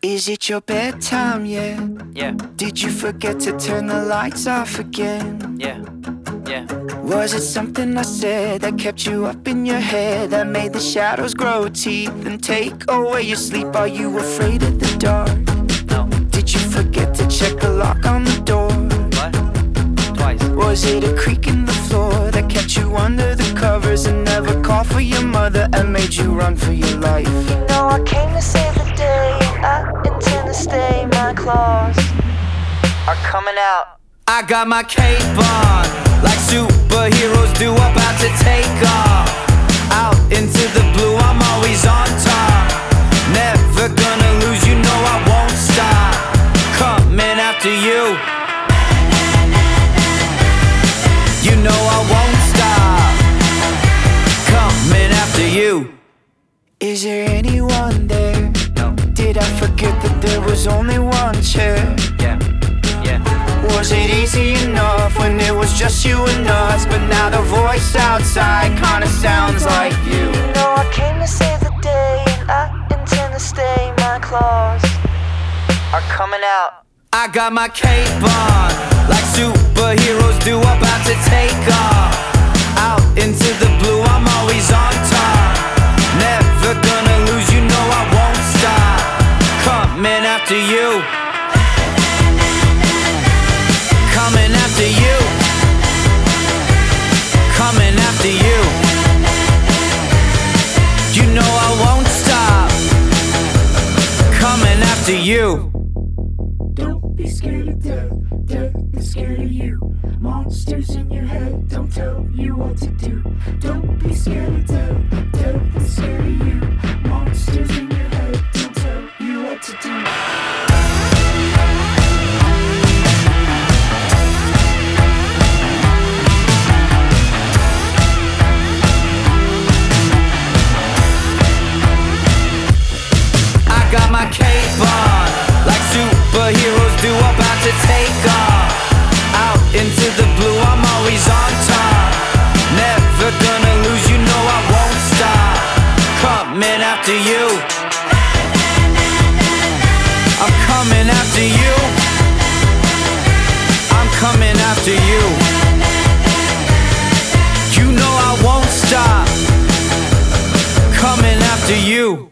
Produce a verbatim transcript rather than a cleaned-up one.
Is it your bedtime yet? Yeah, Did you forget to turn the lights off again? yeah, yeah. Was it something I said that kept you up in your head, that made the shadows grow teeth and take away your sleep? Are you afraid of the dark? No. Did you forget to check the lock on the door? What? Twice. Was it a creak in the floor that kept you under the covers and never called for your mother and made you run for your life? You know I came to save the day, I intend to stay. My claws are coming out. I got my cape on, like superheroes do, about to take off. Out into the blue, I'm always on top. Never gonna lose, you know I won't stop. Coming after you. You know I won't stop. Coming after you. Is there anyone there? No. Did I forget that there was only one chair? Yeah, yeah. Was it easy enough when it was just you and us? But now the voice outside kinda sounds like you. You know I came to save the day, and I intend to stay. My claws are coming out. I got my cape on, like superheroes do, about to take off. Out into the blue, I'm always on top. Never gonna lose, you know I won't stop. Coming after you. Coming after you. Coming after you. You know I won't stop. Coming after you. Don't be scared of death, death is scared of you. Monsters in your head don't tell you what to do. Don't be scared of death, death is scared of you. Monsters in your head don't tell you what to do. I got my cape on, like superheroes do, about to take off. Out into the blue, I'm always on top. Never gonna lose, you know I won't stop. Coming after you. I'm coming after you. I'm coming after you. You know I won't stop. Coming after you.